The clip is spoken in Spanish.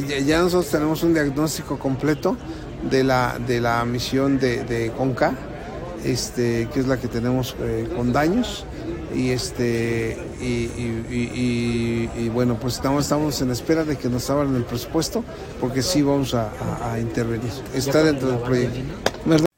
ya nosotros tenemos un diagnóstico completo de la misión de Conca, que es la que tenemos con daños, y bueno, pues estamos en espera de que nos abran el presupuesto, porque sí vamos a intervenir. Está dentro del proyecto.